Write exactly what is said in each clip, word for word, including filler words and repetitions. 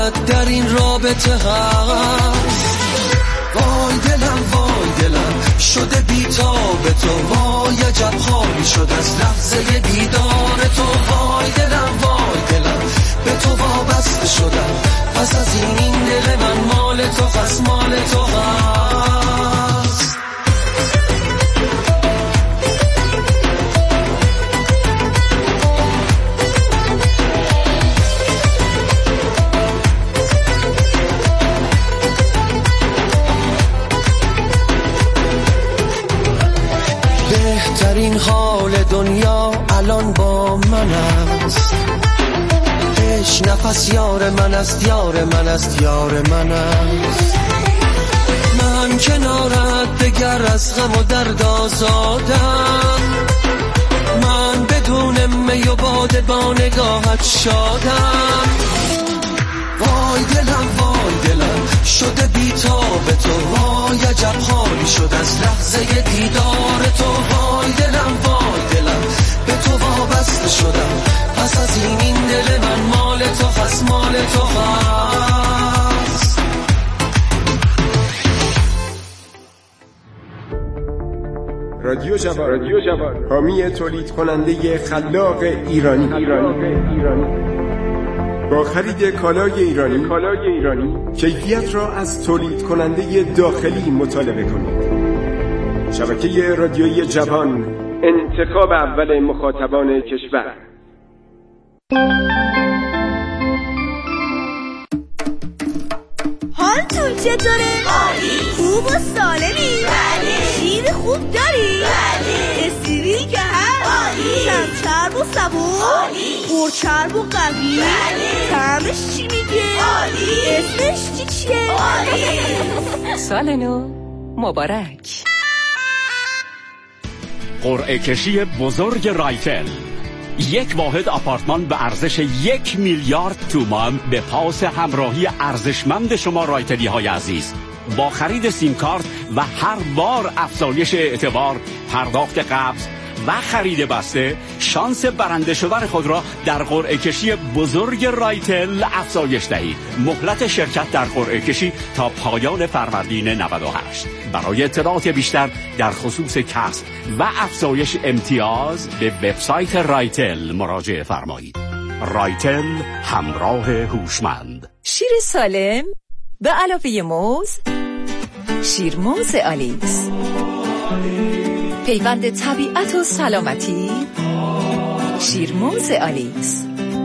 در این رابطه هست. وای دلم وای دلم شده بی‌تاب تو، وای عجب حالی شد از لحظه دیدار تو. وای دلم وای دلم به تو وابسته شدم، پس از این این دل من مال تو هست، مال تو هست. بهترین حال دنیا الان با من است، عشق نفس یار من است، یار من است، یار من است. من کنارت دگر از غم و درد آزادم، من بدون می و باده با نگاهت شادم. وای دلم وای دلم شده بی‌تاب تو، وای عجب حالی شد از لحظه دیدار تو. وای دلم وای دلم به تو وابسته شدم، پس از این این دل من مال تو هست، مال تو هست. رادیو جوان، رادیو جوان، حامی تولید کننده خلاق ایرانی. ایرانی. ایرانی. با خرید کالای ایرانی، کالای ایرانی کیفیت را از تولید کننده داخلی مطالبه کنید. شبکه رادیویی جوان، انتخاب اول مخاطبان کشور. حالتون چطوره؟ عالی. خوب و سالمی؟ بله. شیر خوب داری؟ بله. استریل که هست؟ عالی. کم چرب و صبور؟ عالی. پرچرب و قوی؟ بله. طعمش چی میگه؟ عالی. اسمش چی چیه؟ عالی. سال نو مبارک. قرعه کشی بزرگ رایتل، یک واحد آپارتمان به ارزش یک میلیارد تومان به پاس همراهی ارزشمند شما رایتلی های عزیز. با خرید سیم کارت و هر بار افزایش اعتبار، پرداخت قبض و خرید بسته، شانس برنده شدن خود را در قرعه کشی بزرگ رایتل افزایش دهید. مهلت شرکت در قرعه کشی تا پایان فروردین نود و هشت. برای اطلاعات بیشتر در خصوص کسب و افزایش امتیاز به وبسایت رایتل مراجعه فرمایید. رایتل، همراه هوشمند. شیر سالم به علاوه موز، شیرموز آلیس، پیوند طبیعت و سلامتی. شیرموز آلیس،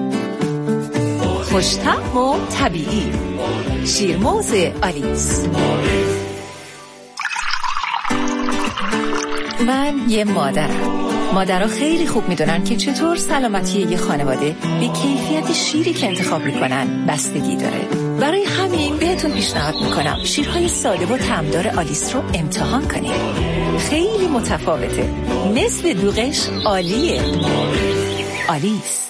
خوش‌طعم و طبیعی. شیرموز آلیس. من یه مادرم. مادرها خیلی خوب میدونن که چطور سلامتی یه خانواده به کیفیت شیری که انتخاب میکنن بستگی داره. برای همین بهتون پیشنهاد میکنم شیرهای ساده و طعمدار آلیس رو امتحان کنید. خیلی متفاوته. نصف دوغش عالیه. آلیس.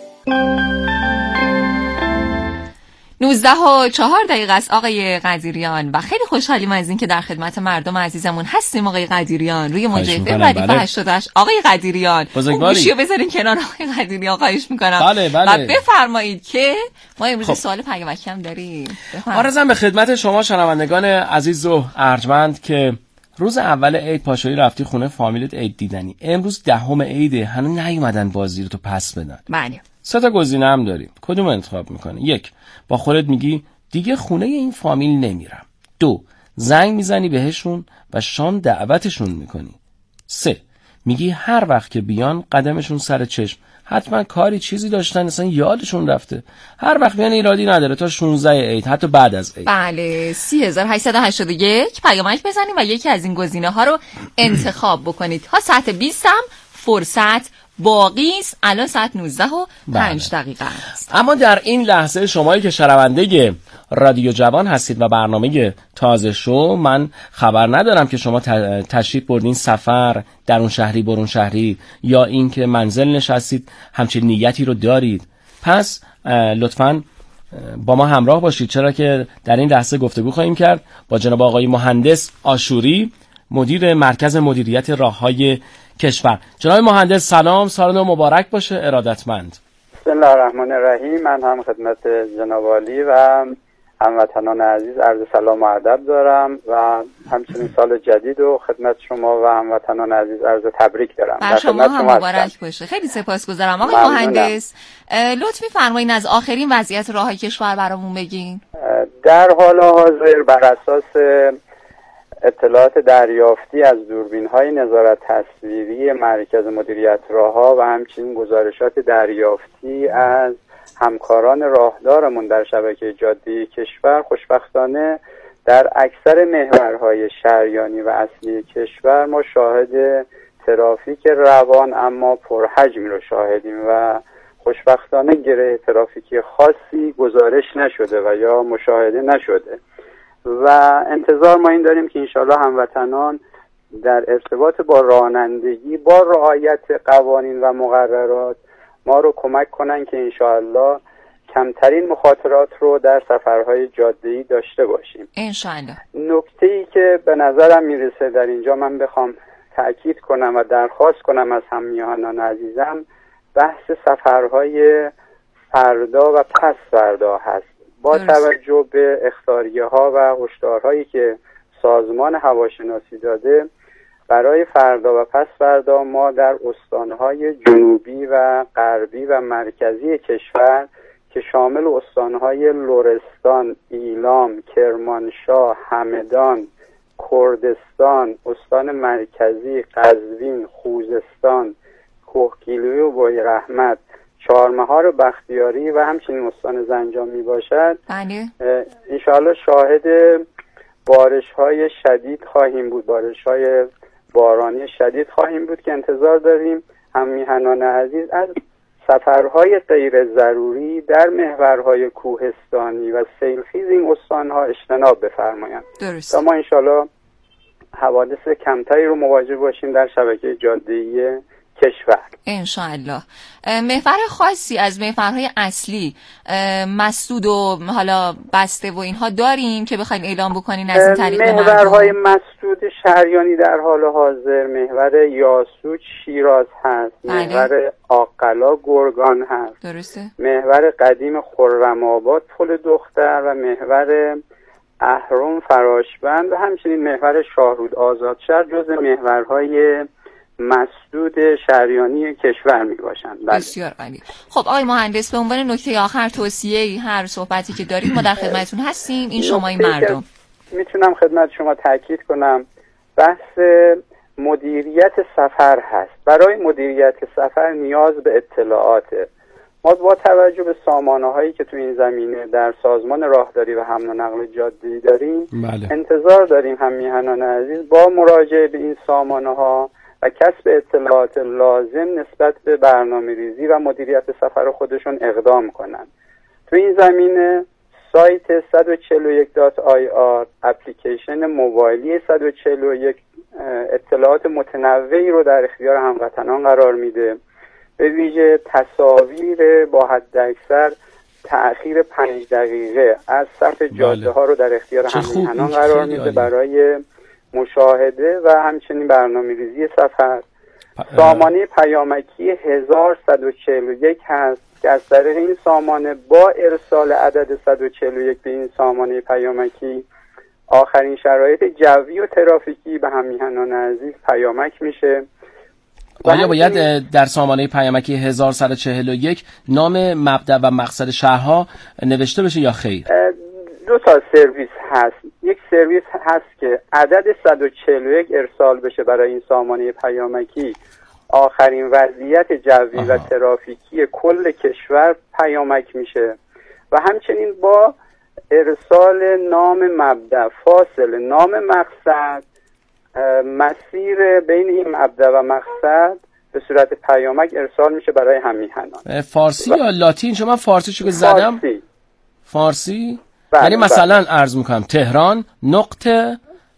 نوزده و چهار دقیقه است آقای قدیریان و خیلی خوشحالیم از این که در خدمت مردم عزیزمون هستیم. آقای قدیریان روی موجه ردیف هشتاد و هشت. آقای قدیریان گوشیو بذارین کنار. آقای قدیریان خواهش میکنم. بله بله. و بفرمایید که ما امروز خب. سوال پیامکی هم داریم. آرزم به خدمت شما شنوندگان عزیز و ارجمند که روز اول عید پاشویی رفتی خونه فامیلت عید دیدنی. امروز دهم عیده، هنوز نیومدن بازی رو تو پس بدن. بله. سه تا گزینه هم داریم. کدوم انتخاب میکنی؟ یک، با خودت میگی دیگه خونه این فامیل نمیرم. دو، زنگ میزنی بهشون و شام دعوتشون میکنی. سه، میگی هر وقت که بیان قدمشون سر چشم، حتما کاری چیزی داشتن اصلا یادشون رفته، هر وقت بیان ایرادی نداره تا شانزده عید، حتی بعد از عید. بله. سی هزار و هشتصد و هشتاد و یک پیامک بزنید و یکی از این گزینه ها رو انتخاب بکنید. تا ساعت بیست هم فرصت باقی است. الان ساعت نوزده و پنج دقیقه است. اما در این لحظه شمایی که شنونده رادیو جوان هستید و برنامه تازه شو، من خبر ندارم که شما تشریف بردین سفر در اون شهری برون شهری یا این که منزل نشستید همچین نیتی رو دارید. پس لطفاً با ما همراه باشید، چرا که در این لحظه گفتگو خواهیم کرد با جناب آقای مهندس آشوری، مدیر مرکز مدیریت راههای کشور. جناب مهندس سلام، سال نو مبارک باشه. ارادتمند. بسم الله الرحمن الرحیم. من هم خدمت جناب عالی و هموطنان عزیز عرض سلام و ادب دارم و همچنین سال جدید و خدمت شما و هموطنان عزیز عرض تبریک دارم. بر شما هم مبارک باشه. خیلی سپاسگزارم آقای مهندس. لطف می‌فرمایید از آخرین وضعیت راههای کشور برامون بگین. در حال حاضر بر اساس اطلاعات دریافتی از دوربین‌های نظارت تصویری مرکز مدیریت راهها و همچنین گزارشات دریافتی از همکاران راهدارمون در شبکه جاده کشور، خوشبختانه در اکثر محورهای شریانی و اصلی کشور ما شاهد ترافیک روان اما پرحجمی رو شاهدیم و خوشبختانه گره ترافیکی خاصی گزارش نشده و یا مشاهده نشده و انتظار ما این داریم که انشالله هموطنان در ارتباط با رانندگی با رعایت قوانین و مقررات ما رو کمک کنن که انشالله کمترین مخاطرات رو در سفرهای جاده‌ای داشته باشیم انشالله. نکته‌ای که به نظرم میرسه در اینجا من بخوام تأکید کنم و درخواست کنم از همیهنان عزیزم بحث سفرهای فردا و پس فردا هست. با توجه به اخطاریه ها و هشدارهایی که سازمان هواشناسی داده برای فردا و پس فردا ما در استانهای جنوبی و غربی و مرکزی کشور که شامل استانهای لرستان، ایلام، کرمانشاه، همدان، کردستان، استان مرکزی، قزوین، خوزستان، کوهگیلویه و بویراحمد، چهارمحال و بختیاری و همچنین استان زنجان می باشد. بله. انشاءالله شاهد بارش های شدید خواهیم بود، بارش های بارانی شدید خواهیم بود که انتظار داریم هم میهنان عزیز از سفرهای غیر ضروری در محورهای کوهستانی و سیلخیز این استانها اجتناب بفرمایند تا ما انشاءالله حوادث کمتری رو مواجه باشیم در شبکه جاده‌ای کشور انشاءالله. محور خاصی از محورهای اصلی مسدود و حالا بسته و اینها داریم که بخوایم اعلام بکنین از این طریق محورهای مسدود شریانی در حال حاضر محور یاسوج شیراز هست، بله. محور آقلا گرگان هست، درسته. محور قدیم خرم‌آباد پل دختر و محور اهرم فراشبند و همچنین محور شاهرود آزادشهر جز محورهای مسدود شریانی کشور می باشند. بسیار عالی. خب آقای مهندس به عنوان نکته آخر توصیه هر صحبتی که دارید ما در خدمتتون هستیم. این شما این مردم میتونم خدمت شما تاکید کنم بحث مدیریت سفر هست. برای مدیریت سفر نیاز به اطلاعاته. ما با توجه به سامانه هایی که تو این زمینه در سازمان راهداری و حمل و نقل جاده‌ای داریم بله. انتظار داریم هم میهنان عزیز با مراجعه به این سامانه ها و کسب اطلاعات لازم نسبت به برنامه ریزی و مدیریت سفر خودشون اقدام کنند. تو این زمینه سایت صد و چهل و یک دات آی آر اپلیکیشن موبایلی صد و چهل و یک اطلاعات متنوعی رو در اختیار هموطنان قرار میده. به ویژه تصاویر با حد اکثر تأخیر پنج دقیقه از صف جاده ها رو در اختیار هموطنان قرار میده برای مشاهده و همچنین برنامه‌ریزی سفر. سامانه پیامکی هزار و صد و چهل و یک هست که از طریق این سامانه با ارسال عدد صد و چهل و یک به این سامانه پیامکی آخرین شرایط جوی و ترافیکی به همیهنان عزیز پیامک میشه. آیا باید در سامانه پیامکی هزار و صد و چهل و یک نام مبدأ و مقصد شهرها نوشته بشه یا خیر؟ دو تا سرویس هست. یک سرویس هست که عدد صد و چهل و یک ارسال بشه برای این سامانه پیامکی آخرین وضعیت جوی و ترافیکی کل کشور پیامک میشه و همچنین با ارسال نام مبدأ، فاصله، نام مقصد، مسیر بین این مبدأ و مقصد به صورت پیامک ارسال میشه برای همیهنان. فارسی یا لاتین؟ چون من فارسی چون زدم فارسی فارسی بله یعنی مثلا عرض میکنم تهران نقطه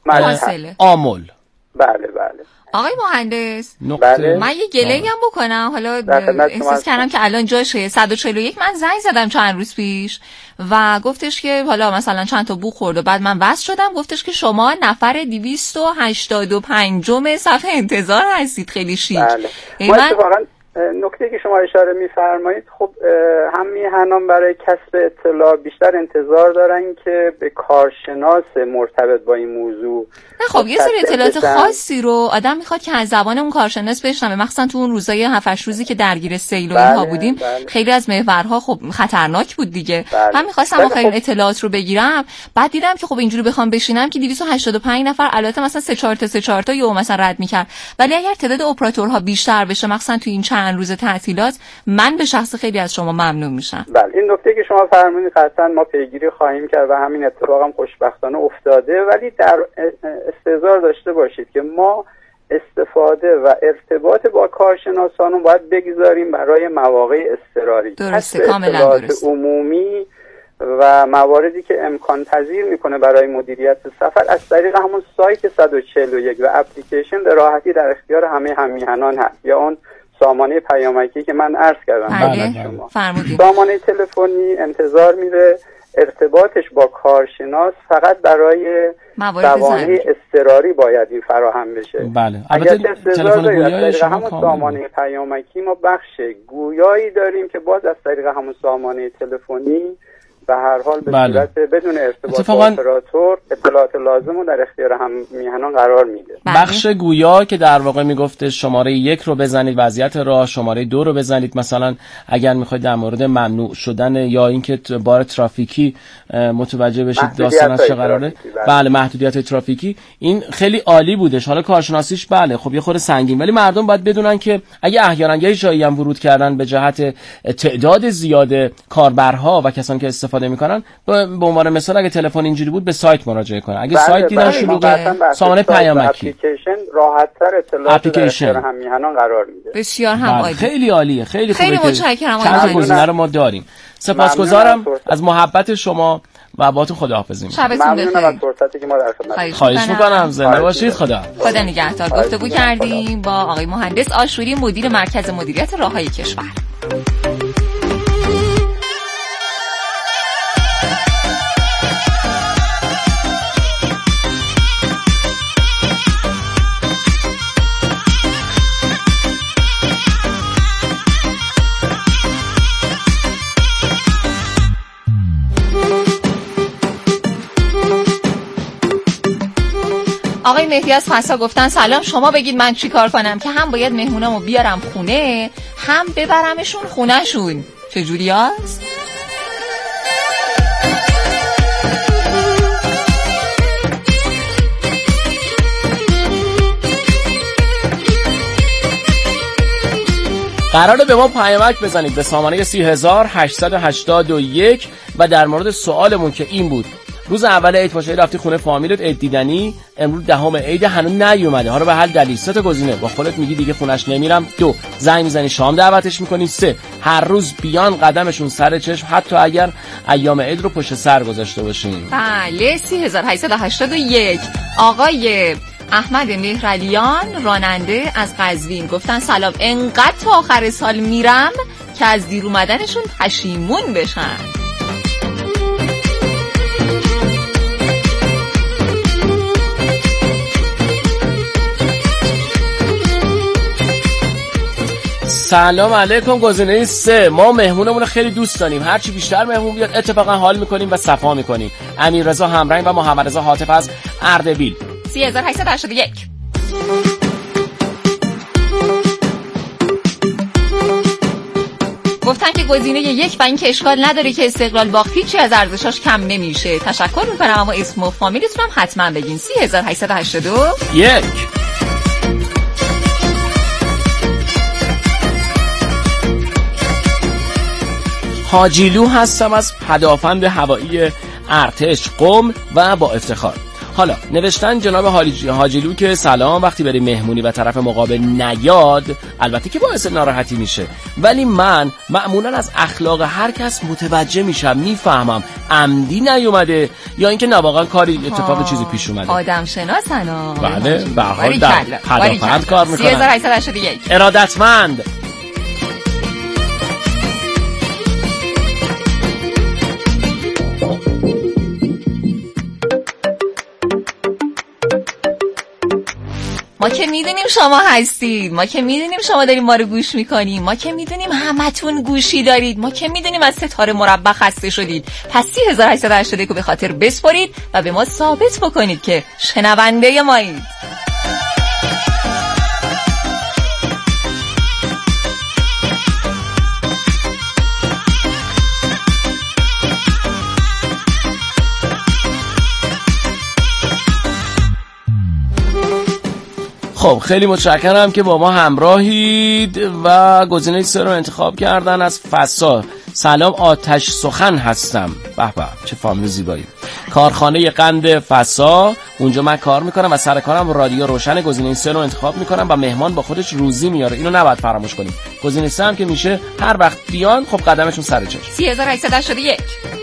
آمل. بله بله. آقای مهندس بله. من یه گله‌ای هم بکنم، حالا احساس کردم که الان جاشه. صد و چهل و یک من زنگ زدم چند روز پیش و گفتش که حالا مثلا چند تا بو خورد و بعد من وصل شدم، گفتش که شما نفر دویست و هشتاد و پنج صفحه انتظار هستید. خیلی شیک. بله. من نکته که شما اشاره می‌فرمایید، خب هم میهنان برای کسب اطلاع بیشتر انتظار دارن که به کارشناس مرتبط با این موضوع. نه خب یه سری اطلاعات خاصی رو آدم میخواد که از زبان اون کارشناس بشنوه، مخصوصا تو اون روزای هفت هشت روزی که درگیر سیل و اینها بودیم. بله. خیلی از محورها خب خطرناک بود دیگه. بله. من می‌خواستم آخرین خب... اطلاعات رو بگیرم، بعد دیدم که خب اینجوری بخوام بشینم که دویست و هشتاد و پنج نفر البته مثلا سه چهار تا سه چهار تا یهو مثلا رد می‌کرد، ولی اگر تعداد اپراتورها بیشتر بشه مخصوصا تو این چند روز تعطیلات، من به شخص خیلی از شما ممنون میشم. بله این نکته که شما فرمودید قطعا ما پیگیری خواهیم کرد و همین اتفاق هم خوشبختانه افتاده، ولی در استحضار داشته باشید که ما استفاده و ارتباط با کارشناسان رو باید بگذاریم برای مواقع اضطراری. درسته، کاملا درست. عمومی و مواردی که امکان پذیر میکنه برای مدیریت سفر از طریق همون سایت صد و چهل و یک و اپلیکیشن به راحتی در اختیار همه هم‌میهنان هست، یا اون سامانه پیامکی که من عرض کردم. بله شما سامانه تلفنی انتظار میره ارتباطش با کارشناس فقط برای سوانه اضطراری باید این فراهم بشه. بله. اگر تلفن گویایی شما همون سامانه پیامکی ما بخش گویایی داریم که باز از طریق همون سامانه تلفنی به هر حال به بله. صورت بدون ارتباط با اپراتور اطلاعات لازم رو در اختیار هم میهنان قرار میده. بخش گویا که در واقع میگفته شماره یک رو بزنید وضعیت راه، شماره دو رو بزنید مثلا اگر میخواید در مورد ممنوع شدن یا اینکه بار ترافیکی متوجه بشید داستان از چه قراره. بله محدودیت ترافیکی، این خیلی عالی بودش. حالا کارشناسیش بله خب یه خورده سنگین، ولی مردم باید بدونن که اگه احیانا یه جایی هم ورود کردن به جهت تعداد زیاد کاربرها و کسانی که استفاده میکنن، به عنوان مثال اگه تلفن اینجوری بود به سایت مراجعه کنن. اگه بله سایت دیدن بله شلوغه، سامانه پیامکی اپلیکیشن راحت‌تر اطلاعات در هم میهنان قرار میده. بسیار هم عالی. خیلی عالیه، خیلی خوبه. خیلی متشکرم. چند تا گزینه رو ما داریم. سپاسگزارم از محبت شما و باهاتون خداحافظی می‌کنم. شبتون بخیر. ممنونم از فرصتی که ما در خدمتتون. خواهش می‌کنم. زنده باشید. خدا. خدا نگهدار. گفتگو کردیم با آقای مهندس آشوری، مدیر مرکز مدیریت راههای کشور. آقای مهدی از فسا گفتن سلام، شما بگید من چی کار کنم که هم باید مهمونامو بیارم خونه هم ببرمشون خونهشون. چجوری هست؟ قراره به ما پیامک بزنید به سامانه سی هزار هشتصد و هشتاد و یک و در مورد سوالمون که این بود روز اول عید باشه رفتی خونه فامیلت عید دیدنی، امروز دهم عید هنوز نیومده، حالا به حل دلیل، سه تا گزینه، با خودت میگی دیگه خونش نمیرم، دو زنگ میزنی شام دعوتش میکنی، سه هر روز بیان قدمشون سر چشم حتی اگر ایام عید رو پشت سر گذاشته باشین. بله سی هزار و هشتصد و هشتاد و یک. آقای احمد مهرعلیان راننده از قزوین گفتن سلام، انقدر تا آخر سال میرم که از دیر اومدنشون پشیمون بشن. سلام علیکم. گزینه سه، ما مهمونمون رو خیلی دوست داریم، هرچی بیشتر مهمون بیاد اتفاقا حال میکنیم و صفا میکنیم. امیررضا همرنگ و محمد رضا حاطف از اردبیل. سی هزار و هشتصد و هشتاد و یک. گفتن که گزینه یک و این که اشکال نداره که استقلال باخت هیچی از ارزشاش کم نمیشه. تشکر میکنم اما اسم و فامیلتون هم حتما بگین. سی هزار و هشتصد و هشتاد و یک. حاجیلو هستم از پدافند هوایی ارتش قم و با افتخار. حالا نوشتن جناب حاجیلو که سلام، وقتی بری مهمونی و طرف مقابل نیاد البته که باعث ناراحتی میشه، ولی من معمولا از اخلاق هر کس متوجه میشم، میفهمم عمدی نیومده یا اینکه نواقعا کاری اتفاق چیزی پیش اومده. آدم شناسن. بله به هر حال در پدافند کار میکنن. سی هزار و هشتصد و هشتاد و یک. ارادتمند. ما که میدونیم شما هستید، ما که میدونیم شما داریم ما رو گوش میکنیم، ما که میدونیم همتون گوشی دارید، ما که میدونیم از ستاره مربع خسته شدید. پس سی هزار و هشتصد و هشتاد و یک رو به خاطر بسپرید و به ما ثابت بکنید که شنونده مایید. خب خیلی متشکرم که با ما همراهید و گزینه سه رو انتخاب کردن از فسا. سلام، آتش سخن هستم. به به چه فامیل زیبایی. کارخانه قند فسا، اونجا من کار میکنم و سر کارم رادیو روشن. گزینه سه رو انتخاب میکنم و مهمان با خودش روزی میاره، اینو نباید فراموش کنیم. گزینه سه هم که میشه هر وقت بیان خب قدمشون سر چشم. سی هزار و هشتصد و هشتاد و یک.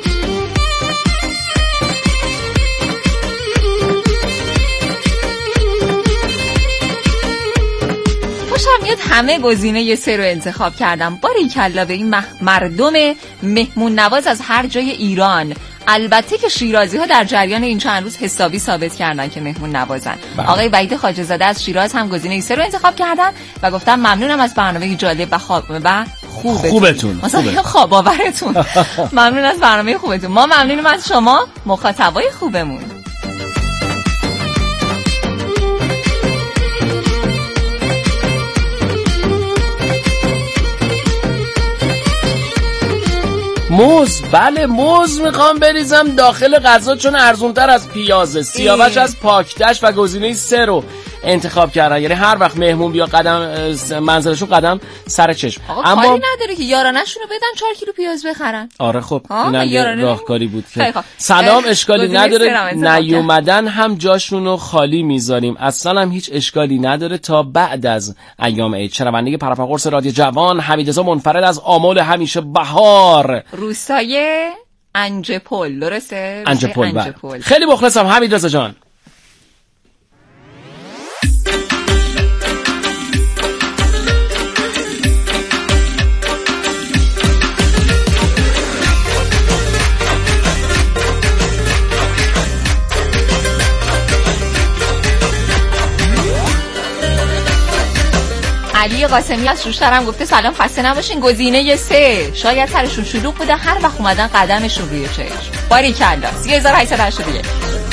خوشم میاد همه گزینه سه رو انتخاب کردم. باریکلا به این مح... مردم مهمون نواز از هر جای ایران. البته که شیرازی ها در جریان این چند روز حسابی ثابت کردن که مهمون نوازن. بله. آقای وحید خواجه زاده از شیراز هم گزینه سه رو انتخاب کردن و گفتم ممنونم از برنامه جالب و خوب و خوبتون. خوبتون. مثلا خواب آورتون. ممنون از برنامه خوبتون. ما ممنونیم از شما مخاطبای خوبمون. موز، بله موز میخوام بریزم داخل غذا چون ارزونتر از پیازه. سیاوش از پاکدشت و گزینه سه رو انتخاب کردن، یعنی هر وقت مهمون بیا قدم منزلشون قدم سر چشم. اما کاری نداره که یارانشون رو بدن چهار کیلو پیاز بخرن. آره خب اینم راهکاری بود که سلام اشکالی نداره، نیومدن هم جاشون رو خالی میذاریم، اصلا هم هیچ اشکالی نداره تا بعد از ایام عید. شنونده پرپقرص رادیو جوان حمیدرضا منفرد از آمل همیشه بهار، روستای انجپل، درسته؟ انجپل. انجپل. خیلی مخلصم حمیدرضا جان. علی قاسمی از شوشترم گفته سلام خسته نباشین. گزینه سه، شاید سرشون شلوغ بوده هر وقت اومدن قدمشون روی چشم. باریکلا. سی هزار و هشتصد و هشتاد و یک.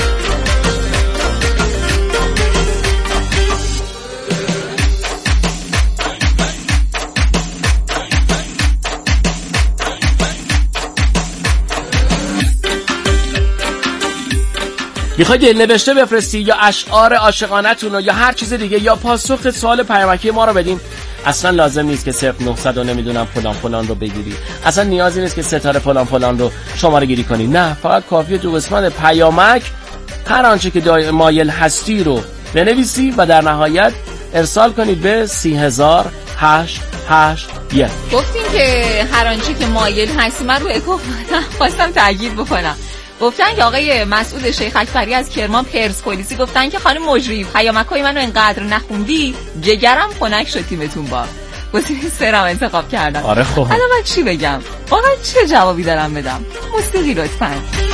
میخوای دل نوشته بفرستی یا اشعار عاشقانه‌تون رو یا هر چیز دیگه یا پاسخ سوال پیامکی ما رو بدیم، اصلا لازم نیست که صفر نهصد و نمیدونم فلان فلان رو بگیری، اصلا نیازی نیست که ستاره فلان فلان رو شماره گیری کنی. نه، فقط کافیه تو قسمت پیامک هر آنچه که مایل هستی رو بنویسی و در نهایت ارسال کنید به سی هزار هشت هشت یک. گفتین که هر آنچه که مایل هستی، من رو اکو خواستم تاکید بکنم. گفتن که آقای مسعود شیخ اکبری از کرمان پرسپولیسی گفتن که خانم مجری پیامکای منو اینقدر نخوندی جگرم خنک شد تیمتون با. گفتین سرم انتخاب کردم. آره خب الان من چی بگم؟ واقعا چه جوابی دارم بدم؟ موسیقی لطفاً.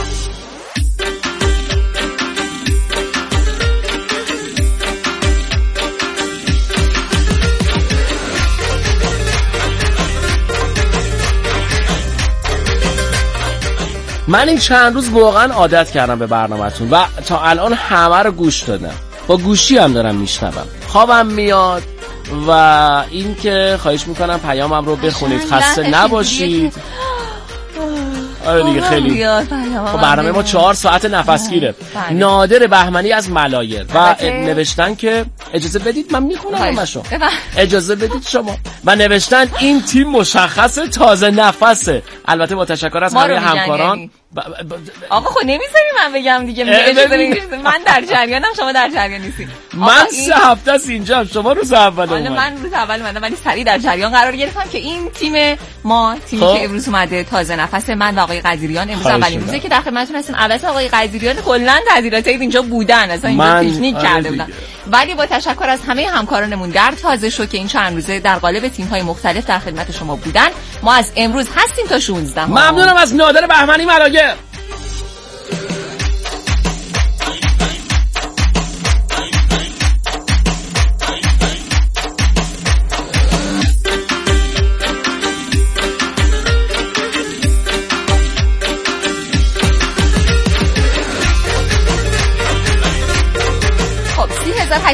من این چند روز واقعا عادت کردم به برنامه‌تون و تا الان همه رو گوش دادم، با گوشی هم دارم میشنوم، خوابم میاد و این که خواهش میکنم پیامم رو بخونید، خسته نباشید. آره دیگه خیلی خب برنامه ما چهار ساعت نفسگیره. نادر بهمنی از ملایر و نوشتن که اجازه بدید من میخونم همشو، اجازه بدید شما، و نوشتن این تیم مشخص تازه نفسه. البته با تشکر از همه همکاران. ب... ب... آقا خب نمیذاری من بگم دیگه. من در جریانم، شما در جریان نیستی. من سه هفته است اینجام، شما روز اول اومدید. من روز اول اومدم ولی سریع در جریان قرار گرفتم که این تیم ما، تیمی که امروز اومده تازه نفس، من و آقای قدیریان امروز اولین روزه که در خدمتتون هستیم. البته آقای قدیریان کلا تعطیلات اینجا بودن، اصلا اینجا پیکنیک کرده بودن، ولی با تشکر از همه همکارانمون در تازه شو که این چند روزه در قالب تیم‌های مختلف در خدمت شما بودن، ما از امروز هستیم تا شانزده. ممنونم از نادر بهمنی ملایر.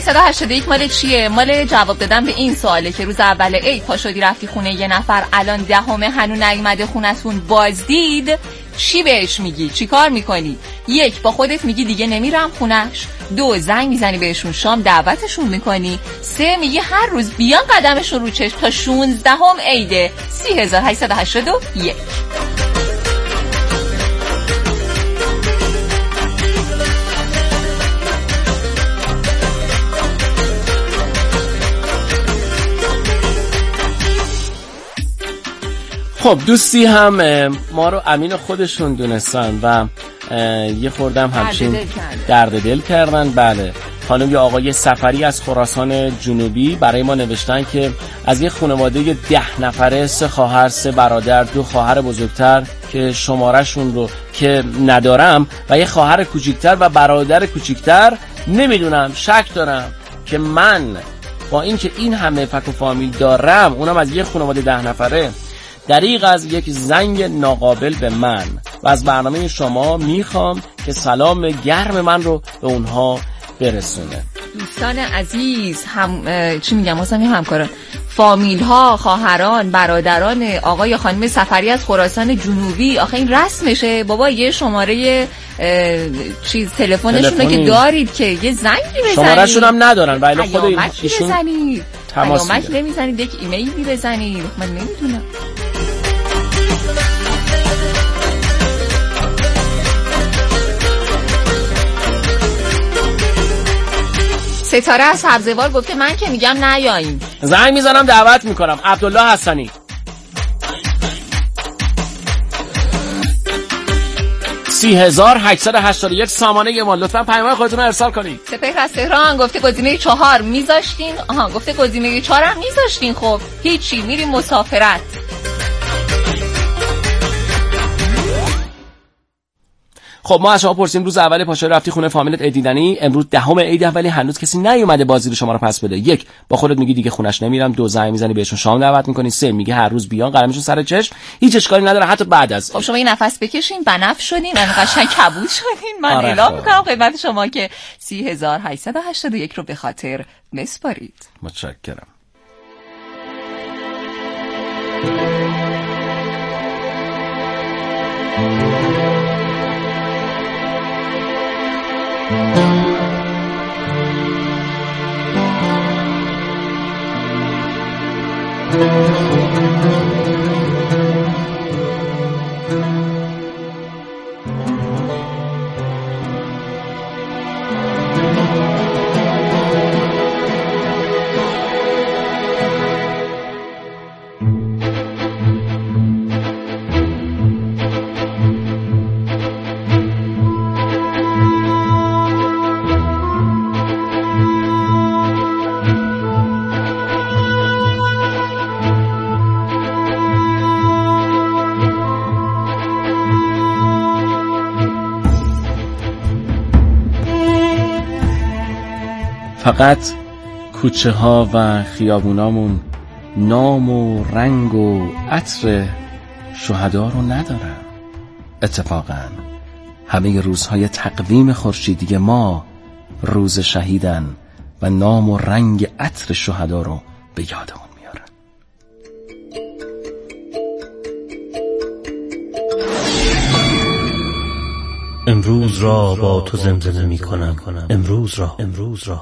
هشتصد و هشتاد و یک مال چیه؟ مال جواب دادن به این سواله که روز اول عید پا شدی رفتی خونه یه نفر، الان دهمه هنوز نیومده خونتون، بازدید، چی بهش میگی؟ چی کار میکنی؟ یک، با خودت میگی دیگه نمیرم خونش. دو، زنگ میزنی بهشون شام دعوتشون میکنی. سه، میگی هر روز بیان قدمشون رو چشم تا شونزدهم عیده. سی هزار و هشتصد و هشتاد و یک. خب دوستی هم ما رو امین خودشون دونستن و یه خوردم همچین درد دل کردن. بله، خانم یا آقای سفری از خراسان جنوبی برای ما نوشتن که از یه خانواده ده نفره، سه خواهر، سه برادر، دو خواهر بزرگتر که شمارهشون رو که ندارم و یه خواهر کوچیکتر و برادر کوچیکتر، نمیدونم، شک دارم که من با اینکه این همه فک و فامیل دارم، اونم از یه خانواده ده نفره، دریغ از یک زنگ ناقابل به من و از برنامه شما میخوام که سلام گرم من رو به اونها برسونه. دوستان عزیز، هم چی میگم واسه همین همکاران، فامیل ها، خواهران، برادران آقای خانم سفری از خراسان جنوبی، آخه این رسمشه بابا، یه شماره چیز تلفنشون رو که دارید که یه زنگی بزنید. شمارهشون هم ندارن ولی خود ایشون تماس میگیرن. نمیزنید، یک ایمیلی بزنید، من نمیدونم. ستاره از سبزوار گفته من که میگم نیاییم، زنگ میزنم دعوت میکنم. عبدالله حسنی. سی هزار و هشتصد و هشتاد و یک سامانه ما، لطفا پیام‌های خودتون رو ارسال کنید. سپهر از تهران گفته گزینه چهار میذاشتین. آها، گفته گزینه چهار هم میذاشتین. خب هیچی، میریم مسافرت. خب ما از شما پرسیم روز اول پاشو رفتی خونه فامیلت عید دیدنی، امروز دهم عید ولی هنوز کسی نیومده بازی رو شما رو پس بده. یک، با خودت میگی دیگه خونش نمیرم. دو، زنگ میزنی بهشون شام دعوت میکنی. سه، میگی هر روز بیان قلمشون سر چشم، هیچ اشکالی نداره حتی بعد از. خب شما یه نفس بکشین، بنفش شدین، من قشنگ کبود شدین. من آره اعلام میکنم خدمت شما که سی هزار و هشتصد و هشتاد و یک رو به خاطر بسپارید. متشکرم. فقط کوچه ها و خیابونامون نام و رنگ و عطر شهدا رو ندارن. اتفاقا همه روزهای تقویم خورشیدی ما روز شهیدن و نام و رنگ عطر شهدا رو به یادمون میارن. امروز را با تو زمزمه می کنم، امروز را امروز را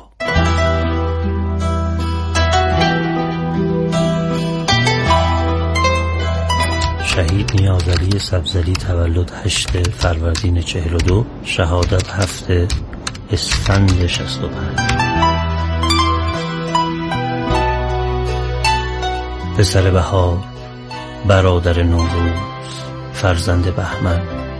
شهید نیازعلی سبزعلی تولد هشت فروردین چهل و دو، شهادت هفت اسفند شصت و پنج. پسر بهار، برادر نوروز، فرزند بهمن،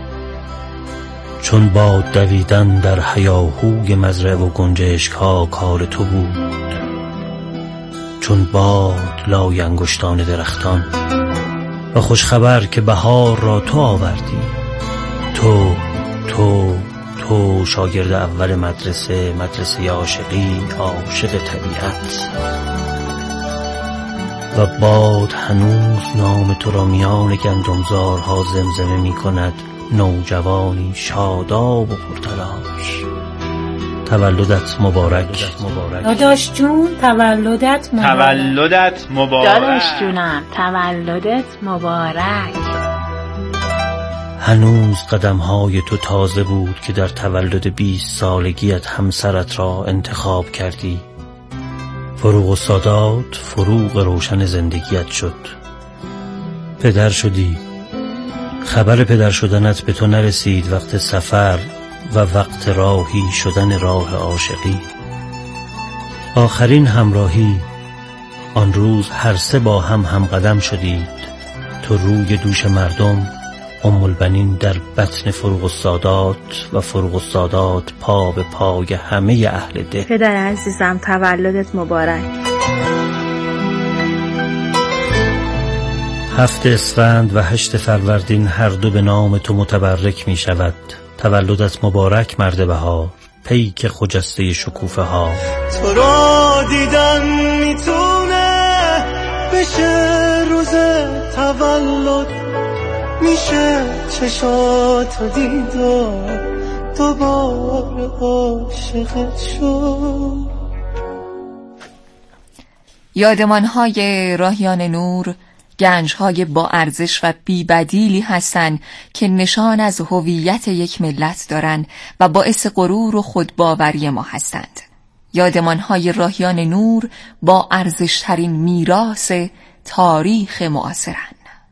چون باد دویدن در هیاهوی مزرعه و گنجشک ها کار تو بود، چون باد لای انگشتان درختان، و خوش خبر که بهار را تو آوردی، تو تو تو شاگرد اول مدرسه، مدرسه عاشقی، عاشق طبیعت. و باد هنوز نام تو را میان گندمزارها زمزمه می کند، نوجوانی شاداب و پرتلاش. تولدت مبارک. داداش جون تولدت مبارک. تولدت مبارک. داداش جونم تولدت مبارک. هنوز قدم‌های تو تازه بود که در تولد بیست سالگیت همسرت را انتخاب کردی. فروغ السادات فروغ روشن زندگیت شد. پدر شدی. خبر پدر شدنت به تو نرسید وقت سفر و وقت راهی شدن راه عاشقی. آخرین همراهی آن روز هر سه با هم هم قدم شدید. تو روی دوش مردم، ام البنین در بطن فروغ السادات و فروغ السادات پا به پای همه اهل ده. پدر عزیزم تولدت مبارک. هفت اسفند و هشت فروردین هر دو به نام تو متبرک می شود. تولدت مبارک مرد بهار، پیک خجسته شکوفه ها. تو را دیدن میتونه بشه روز تولد، میشه چشاتو دید و دوباره عاشقت شد. یادمان‌های راهیان نور گنج‌های با ارزش و بی‌بدیلی هستند که نشان از هویت یک ملت دارند و باعث غرور و خودباوری ما هستند. یادمان‌های راهیان نور با ارزش‌ترین میراث تاریخ معاصرند.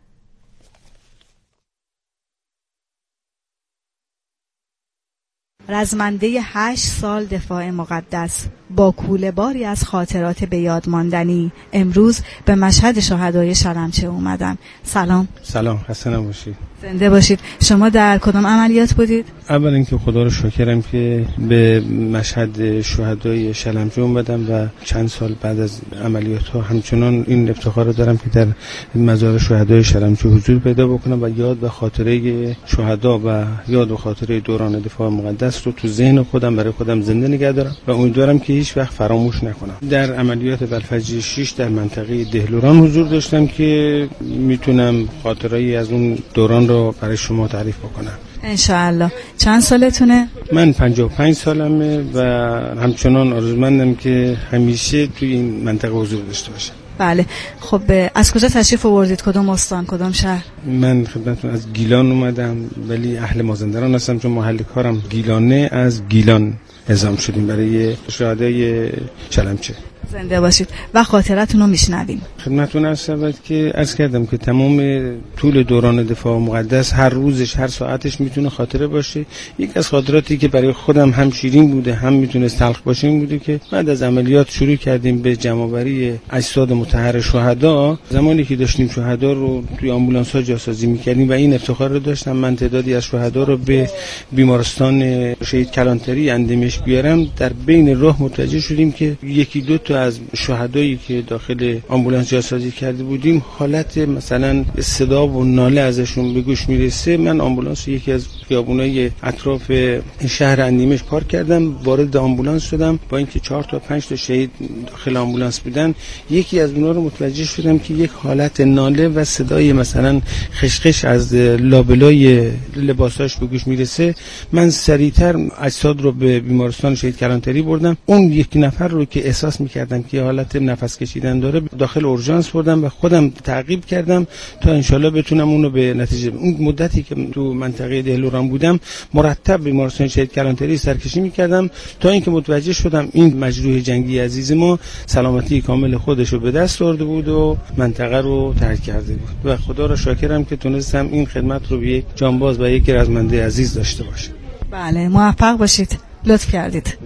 رزمنده هشت سال دفاع مقدس با کوله باری از خاطرات به یاد ماندنی امروز به مشهد شهدای شلمچه اومدم. سلام. سلام، خسته نباشید. زنده باشید. شما در کدام عملیات بودید؟ اول اینکه خدا رو شاکرم که به مشهد شهدای شلمچه اومدم و چند سال بعد از عملیات ها همچنان این افتخار رو دارم که در مزار شهدای شلمچه حضور پیدا بکنم و یاد و خاطره شهدا و یاد و خاطره دوران دفاع مقدس رو تو ذهن خودم برای خودم زنده نگه دارم و امیدوارم که هیچ وقت فراموش نکنم. در عملیات بلفجر شش در منطقه دهلوران حضور داشتم که میتونم خاطره‌ای از اون دوران رو برای شما تعریف بکنم. انشاءالله. چند سالتونه؟ من پنجاه و پنج سالمه و همچنان آرزومندم که همیشه توی این منطقه حضور داشته باشم. بله. خب از کجا تشریف آوردید؟ کدوم استان، کدوم شهر؟ من خدمتتون از گیلان اومدم ولی اهل مازندران هستم چون محل کارم گیلانه. از گیلان اعزام شدیم برای شهدای شلمچه. زنده باشید و خاطرتون رو میشنویم. خدمتتون عرض شود که عرض کردم که تمام طول دوران دفاع مقدس هر روزش هر ساعتش میتونه خاطره باشه. یک از خاطراتی که برای خودم هم شیرین بوده هم میتونه تلخ باشه این بوده که بعد از عملیات شروع کردیم به جمع‌آوری اجساد مطهر شهدا. زمانی که داشتیم شهدا رو توی آمبولانس‌ها جاسازی میکردیم و این افتخار رو داشتم من تعدادی از شهدا رو به بیمارستان شهید کلانتری اندیمش بیارم، در بین راه متوجه شدیم که یکی دو تا از شهدایی که داخل آمبولانس جاسازی کرده بودیم حالت مثلا صدا و ناله ازشون به گوش میرسه. من آمبولانس یکی از خیابونای اطراف شهر اندیمش پارک کردم، وارد آمبولانس شدم. با اینکه چهار تا پنج تا شهید داخل آمبولانس بودن، یکی از اونها رو متوجه شدم که یک حالت ناله و صدای مثلا خشخش از لابلای لباساش به گوش میرسه. من سریعتر اجساد رو به بیمارستان شهید کلانتری بردم. اون یک نفر رو که احساس میکردم که حالت نفس کشیدن داره داخل اورژانس بردم و خودم تعقیب کردم تا انشالله بتونم اونو به نتیجه. اون مدتی که تو منطقه دهلوران بودم مرتب بیمارستان شهید کلانتری سرکشی میکردم تا اینکه متوجه شدم این مجروح جنگی عزیز ما سلامتی کامل خودش رو به دست آورده بود و منطقه رو ترک کرده بود و خدا را شاکرم که تونستم این خدمت رو به یک جانباز و یک رزمنده عزیز داشته باشم. بله، موفق باشید. لطف کردید.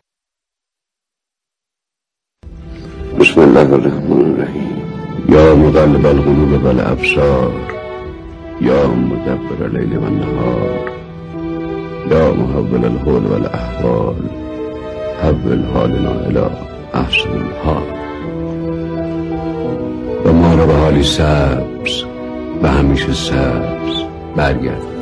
بسم الله الرحمن الرحیم. یا مقلب القلوب والابصار، یا مدبر اللیل والنهار، یا محول الحول والاحوال، حول حالنا الی احسن الحال. و ما را به حالی سبز و همیشه سبز برگرد.